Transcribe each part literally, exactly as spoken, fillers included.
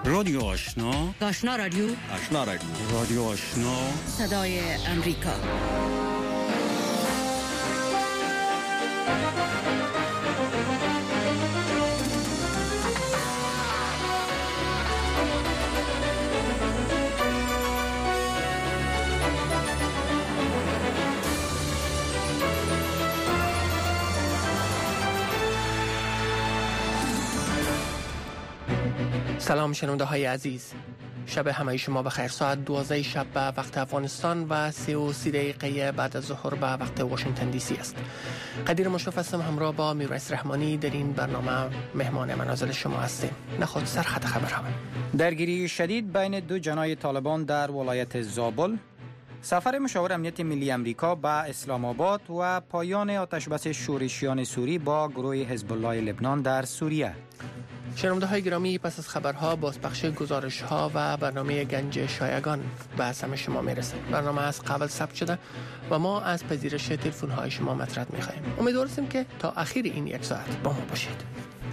رادیو آشنا، آشنا رادیو، آشنا رادیو، رادیو آشنا، صدای امریکا. سلام شنونده های عزیز، شب همه شما بخیر. ساعت دوازده شب به وقت افغانستان و سی و سی دقیقه بعد از ظهر به وقت واشنگتن دی سی است. قدیر مشرف هستم، همراه با میرایس رحمانی در این برنامه مهمان منازل شما هستیم. نخود سرخط خبرها. درگیری شدید بین دو جناح طالبان در ولایت زابل، سفر مشاور امنیت ملی امریکا به اسلام آباد و پایان آتشبس شورشیان سوری با گروه حزب الله لبنان در سوریه. شنونده های گرامی، پس از خبرها بازپخش گزارش ها و برنامه گنج شایگان به سمع شما میرسه. برنامه از قبل ثبت شده و ما از پذیرش تلفن های شما مطرح میخواهیم. امیدوار هستیم که تا اخیر این یک ساعت با ما باشید.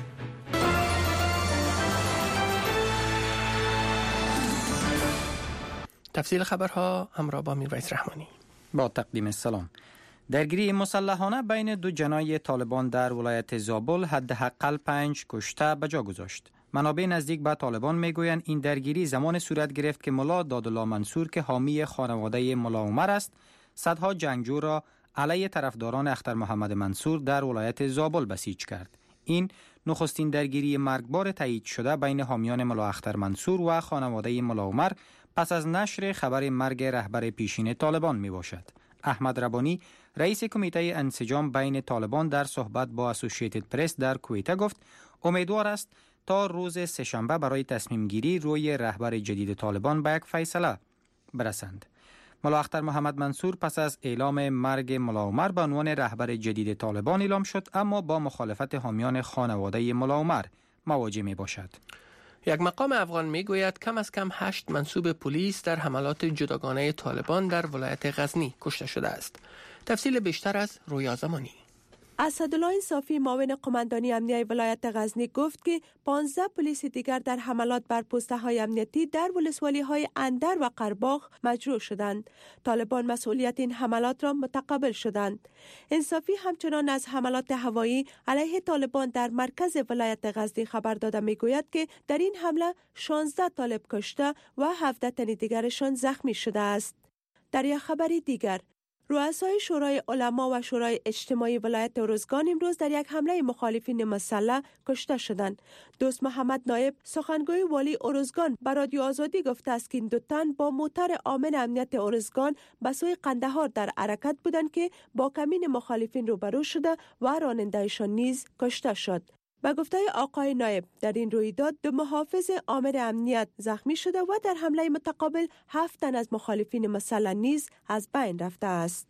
تفصیل خبرها همراه با میرایس رحمانی. با تقدیم سلام. درگیری مسلحانه بین دو جناح طالبان در ولایت زابل حداقل پنج کشته به جا گذاشت. منابع نزدیک به طالبان میگویند این درگیری زمان صورت گرفت که ملا دادالله منصور که حامی خانواده ملا عمر است، صدها جنگجو را علیه طرفداران اختر محمد منصور در ولایت زابل بسیج کرد. این نخستین درگیری مرگبار تایید شده بین حامیان ملا اختر منصور و خانواده ملا عمر پس از نشر خبر مرگ رهبر پیشین طالبان می باشد. احمد ربانی، رئیس کمیته انسجام بین طالبان، در صحبت با اسوسییتد پرس در کویت گفت امیدوار است تا روز سه‌شنبه برای تصمیم گیری روی رهبر جدید طالبان به یک فیصله برسند. ملا اختر محمد منصور پس از اعلام مرگ ملا عمر به عنوان رهبر جدید طالبان اعلام شد، اما با مخالفت حامیان خانواده ملا عمر مواجه می باشد. یک مقام افغان می گوید کم از کم هشت منصوب پلیس در حملات جداگانه طالبان در ولایت غزنی کشته شده است. تفصیل بیشتر از رویا زمانی. اسدالله انصافی، معاون قماندانی امنیتی ولایت غزنی، گفت که پانزده پلیس دیگر در حملات بر پست‌های امنیتی در ولسوالی‌های اندر و قرباغ مجروح شدند. طالبان مسئولیت این حملات را متقبل شدند. انصافی همچنان از حملات هوایی علیه طالبان در مرکز ولایت غزنی خبر داده می‌گوید که در این حمله شانزده طالب کشته و هفده تن دیگرشان زخمی شده است. در یک خبر دیگر، رؤسای شورای علما و شورای اجتماعی ولایت ارزگان امروز در یک حمله مخالفین مسلح کشته شدند. دوست محمد نایب، سخنگوی والی ارزگان، به رادیو آزادی گفته است که این دو تن با موتر امن امنیت ارزگان به سوی قندهار در حرکت بودند که با کمین مخالفین روبرو شده و رانندهشان نیز کشته شد. به گفته آقای نایب، در این رویداد دو محافظ آمر امنیت زخمی شده و در حمله متقابل هفت تن از مخالفین مسلح نیز از بین رفته است.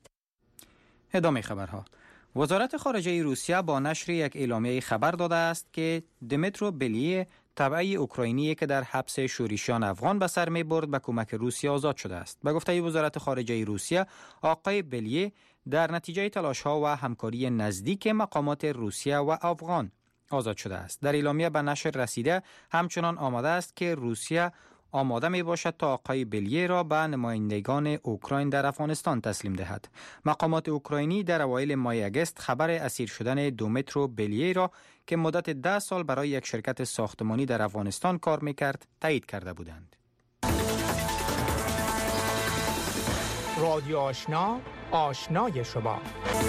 ادامه خبرها. وزارت خارجه روسیه با نشر یک اعلامیه خبر داده است که دمیترو بلیه، تبعی اوکراینی که در حبس شورشیان افغان به سر می برد، به کمک روسیه آزاد شده است. به گفته وزارت خارجه روسیه، آقای بلیه در نتیجه تلاش‌ها و همکاری نزدیک مقامات روسیه و افغان آزاد شده است. در اعلامیه به نشر رسیده همچنان آماده است که روسیه آماده می باشد تا آقای بلیه را به نمایندگان اوکراین در افغانستان تسلیم دهد. مقامات اوکراینی در اوایل ماه اگست خبر اسیر شدن دومیترو بلیه را که مدت ده سال برای یک شرکت ساختمانی در افغانستان کار میکرد تایید کرده بودند. رادیو آشنا، آشنای شما.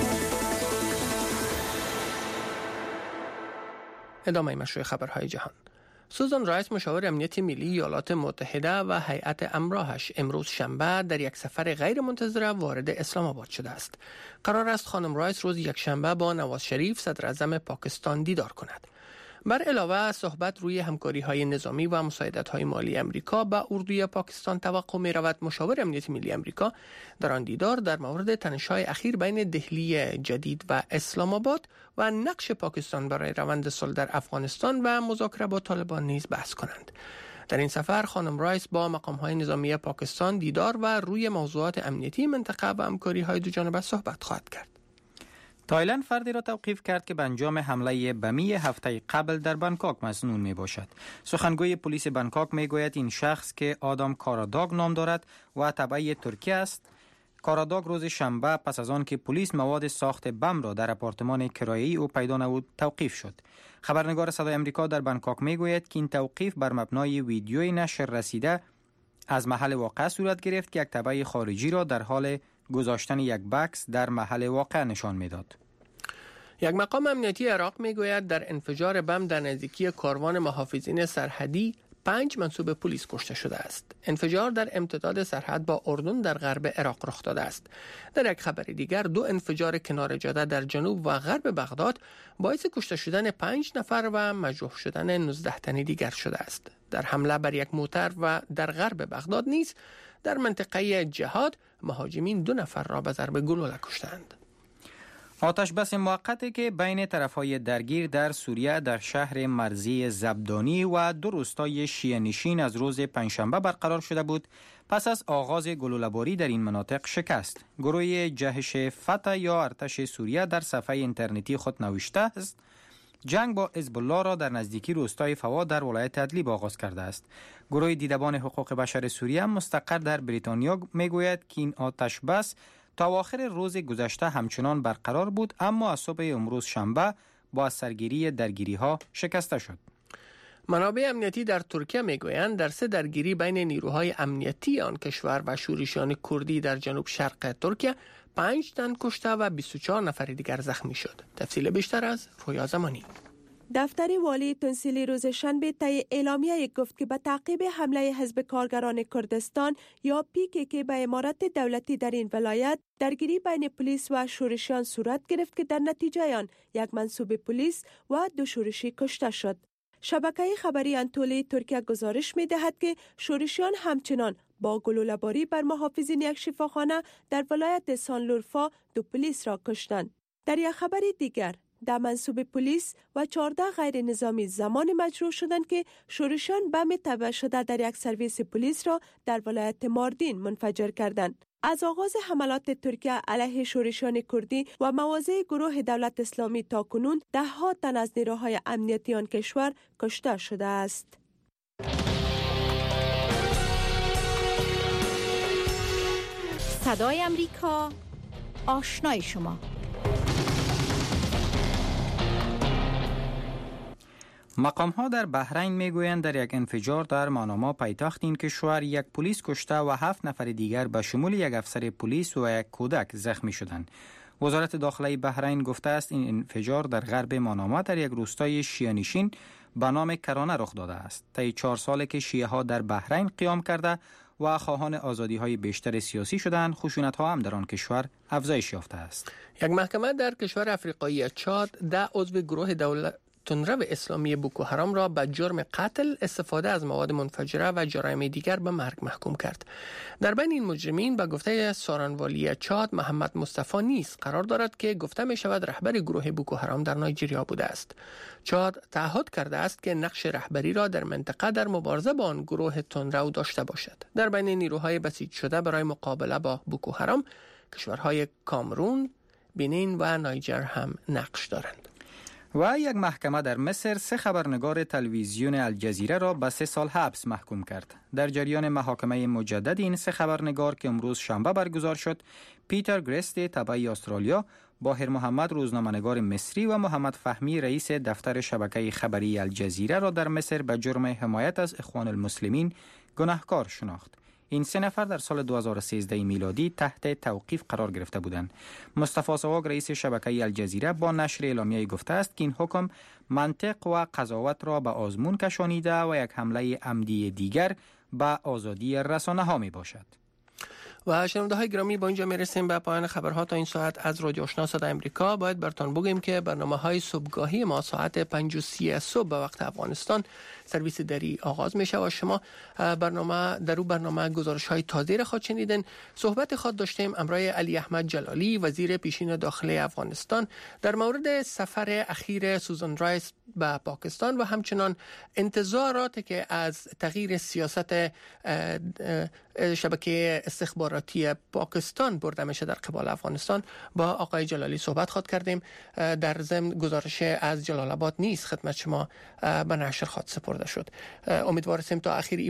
ادامه مشروع خبرهای جهان. سوزان رایس، مشاور امنیت ملی ایالات متحده و هیئت امراهش، امروز شنبه در یک سفر غیر منتظره وارد اسلام آباد شده است. قرار است خانم رایس روز یک شنبه با نواز شریف، صدر اعظم پاکستان، دیدار کند. بر علاوه صحبت روی همکاری‌های نظامی و مساعدت‌های مالی امریکا با اردوی پاکستان توقع می‌رود مشاور امنیت ملی امریکا در آن دیدار در مورد تنش‌های اخیر بین دهلی جدید و اسلام آباد و نقش پاکستان برای روند صلح در افغانستان و مذاکره با طالبان نیز بحث کنند. در این سفر خانم رایس با مقام‌های نظامی پاکستان دیدار و روی موضوعات امنیتی منطقه و همکاری‌های دو جانبه صحبت خواهد کرد. تایلند فردی را توقیف کرد که به انجام حمله بمی هفته قبل در بانکوک مسنون می باشد. سخنگوی پلیس بانکوک می گوید این شخص که آدم کاراداگ نام دارد و تبعی ترکیه است. کاراداگ روز شنبه پس از آن که پلیس مواد ساخت بم را در آپارتمان کرایه‌ای او پیدا نمود توقیف شد. خبرنگار صدای امریکا در بانکوک می گوید که این توقیف بر مبنای ویدیوی نشر رسیده از محل واقع صورت گرفت که یک تبع خارجی را در حال گذاشتن یک بکس در محل واقع نشان میداد. یک مقام امنیتی عراق میگوید در انفجار بم در نزدیکی کاروان محافظین سرحدی پنج منصوب پلیس کشته شده است. انفجار در امتداد سرحد با اردن در غرب عراق رخ داده است. در یک خبر دیگر دو انفجار کنار جاده در جنوب و غرب بغداد باعث کشته شدن پنج نفر و مجروح شدن نوزده تن دیگر شده است. در حمله بر یک موتر و در غرب بغداد نیز در منطقه جهاد مهاجمین دو نفر را به ضرب گلوله کشتند. آتش بس موقتی که بین طرفهای درگیر در سوریه در شهر مرزی زبدانی و دو روستای شیعه نشین از روز پنجشنبه برقرار شده بود پس از آغاز گلوله‌باری در این مناطق شکست. گروه جهش فتح یا ارتش سوریه در صفحه اینترنتی خود نوشته است جنگ با حزب الله را در نزدیکی روستای فوا در ولایت ادلیب آغاز کرده است. گروه دیدبان حقوق بشر سوریه مستقر در بریتانیا میگوید که این آتش بس تا آخر روز گذشته همچنان برقرار بود، اما از صبح امروز شنبه با سرگیری درگیری ها شکسته شد. منابع امنیتی در ترکیه میگویند در سه درگیری بین نیروهای امنیتی آن کشور و شورشیان کردی در جنوب شرق ترکیه پنج تن کشته و بیست و چهار نفر دیگر زخمی شد. تفصیل بیشتر از رویا زمانی. دفتر والی تونسیلی روز شنبه طی اعلامیه گفت که به تعقیب حمله حزب کارگران کردستان یا پی کی کی به امارت دولتی در این ولایت درگیری بین پلیس و شورشیان صورت گرفت که در نتیجه آن یک منصوب پلیس و دو شورشی کشته شد. شبکه خبری انتولی ترکیه گزارش می دهد که شورشیان همچنان با گلوله‌باری بر محافظین یک شفاخانه در ولایت سانلورفا دو پلیس را کشتند. در یک خبر دیگر در منصوب پلیس و چهارده غیر نظامی زمان مجروح شدند که شورشیان بم تبع شده در یک سرویس پلیس را در ولایت ماردین منفجر کردند. از آغاز حملات ترکیه علیه شورشیان کردی و مواضع گروه دولت اسلامی تا کنون ده ها تن از نیروهای امنیتی آن کشور کشته شده است. صدای امریکا، آشنای شما. مقام ها در بحرین میگویند در یک انفجار در ماناما پایتخت این کشور یک پلیس کشته و هفت نفر دیگر به شمول یک افسر پلیس و یک کودک زخمی شدند. وزارت داخلی بحرین گفته است این انفجار در غرب ماناما در یک روستای شیعه نشین به نام کرانه رخ داده است. طی چهار ساله که شیعه ها در بحرین قیام کرده و خواهان آزادی های بیشتر سیاسی شدند، خشونت ها هم در آن کشور افزایش یافته است. یک محکمه در کشور افریقایی چاد ده عضو گروه دولت تندرو اسلامی بوکو حرام را به جرم قتل، استفاده از مواد منفجره و جرایم دیگر به مرگ محکوم کرد. در بین این مجرمین به گفته سارانوالی چاد محمد مصطفی نیز قرار دارد که گفته می شود رهبر گروه بوکو حرام در نایجریا بوده است. چاد تعهد کرده است که نقش رهبری را در منطقه در مبارزه با آن گروه تندرو داشته باشد. در بین نیروهای بسیج شده برای مقابله با بوکو حرام کشورهای کامرون، بنین و نایجر هم نقش دارند. و یک محکمه در مصر سه خبرنگار تلویزیون الجزیره را به سه سال حبس محکوم کرد. در جریان محاکمه مجدد این سه خبرنگار که امروز شنبه برگزار شد، پیتر گرستی تبعی استرالیا، باهر محمد روزنامه‌نگار مصری و محمد فهمی رئیس دفتر شبکه خبری الجزیره را در مصر به جرم حمایت از اخوان المسلمین گناهکار شناخت. این سه نفر در سال دو هزار و سیزده میلادی تحت توقیف قرار گرفته بودند. مصطفی سواگ رئیس شبکه الجزیره با نشر اعلامیه گفته است که این حکم منطق و قضاوت را به آزمون کشانیده و یک حمله عمدی دیگر به آزادی رسانه ها می باشد. و شنونده های گرامی، با اینجا میرسیم به پایان خبرها تا این ساعت از رادیو آشنا صدای امریکا. باید براتون بگیم که برنامه های صبحگاهی ما ساعت پنج و سی صبح به وقت افغانستان سرویس دری آغاز میشه و شما برنامه در اون برنامه گزارش های تازه را خواهید شنیدین. صحبت خود داشتیم امرای علی احمد جلالی وزیر پیشین داخلی افغانستان در مورد سفر اخیر سوزان رایس به پاکستان و همچنان انتظاراتی که از تغییر سیاست شبکه استخباراتی پاکستان برده میشه در قبال افغانستان با آقای جلالی صحبت خواهد کردیم. در ضمن گزارش از جلال آباد نیز خدمت شما به نشر خواهد سپرده شد. امیدواریم تا اخیر